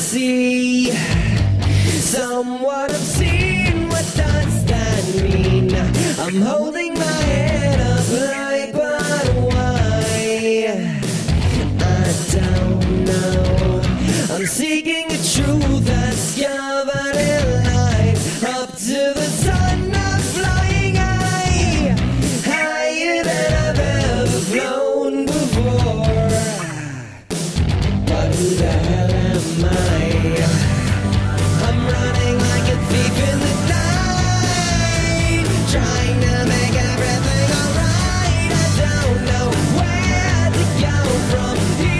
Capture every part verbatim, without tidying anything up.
see someone obscene. What does that mean? I'm holding my head up high, but why? I don't know. I'm seeking a truth that's covered in light. Up to the sun, I'm flying high, higher than I've ever flown before. But who the hell am I? I'm running like a thief in the night, trying to make everything alright. I don't know where to go from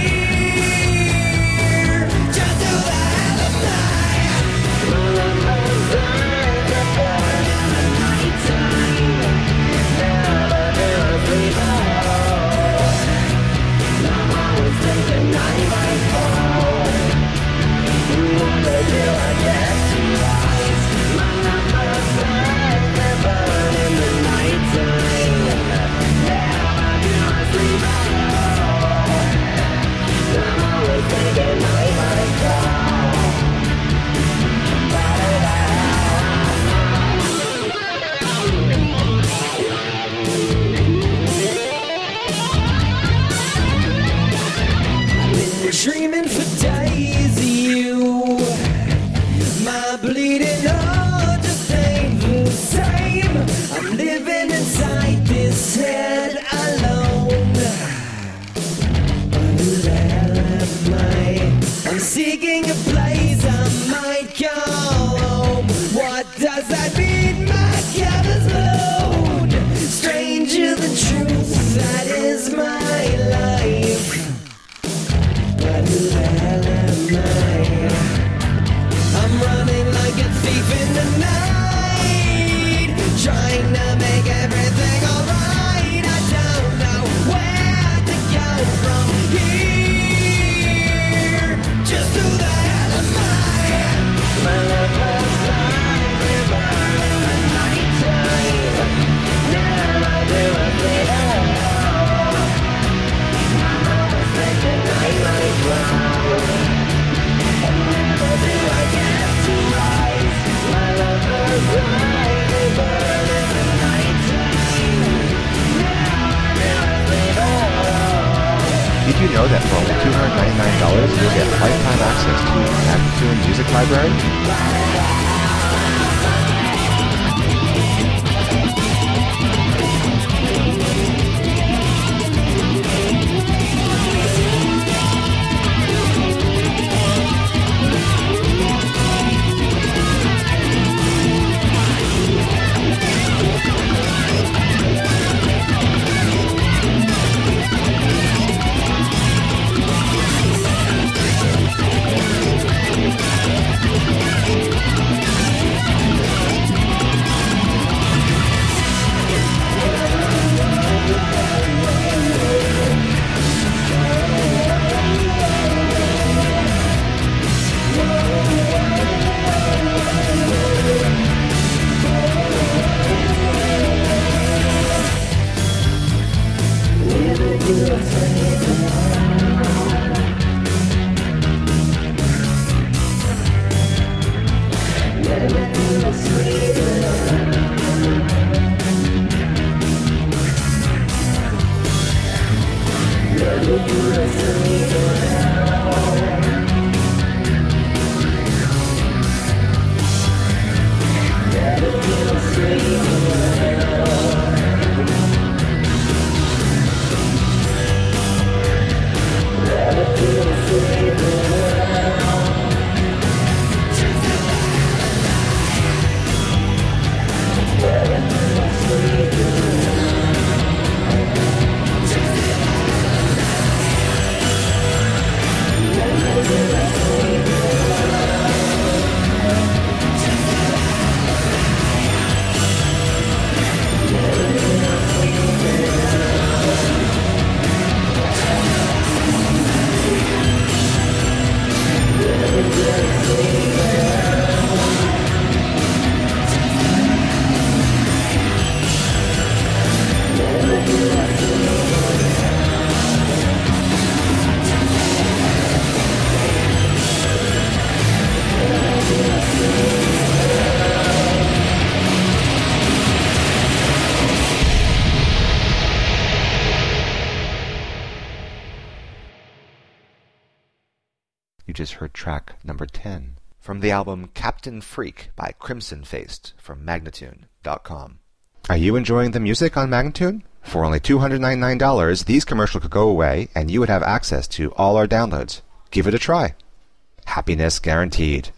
here. Just who the hell am I? Dreaming for days of you. My bleeding heart just ain't the same. I'm living inside this head alone. But who the hell am I? I'm seeking a place I might call home. What does that mean? My cover's blown. Stranger than truth, that is my life. But who the hell am I? I'm running like a thief in the night, trying to make everything alright. I don't know where to go from here. Just who the hell am I? My love was like a burn in the nighttime. Never do I feel alone. I'm always thinking I might grow, and never do I get to rise. My love was like a burn in the nighttime. Never do I feel alone. Did you know that for only two hundred ninety-nine dollars you'll get lifetime access to the Saskatoon Music Library? You just heard track number ten from the album Captain Freak by Crimson Faced from Magnatune dot com. Are you enjoying the music on Magnatune? For only two hundred ninety-nine dollars, these commercials could go away and you would have access to all our downloads. Give it a try. Happiness guaranteed.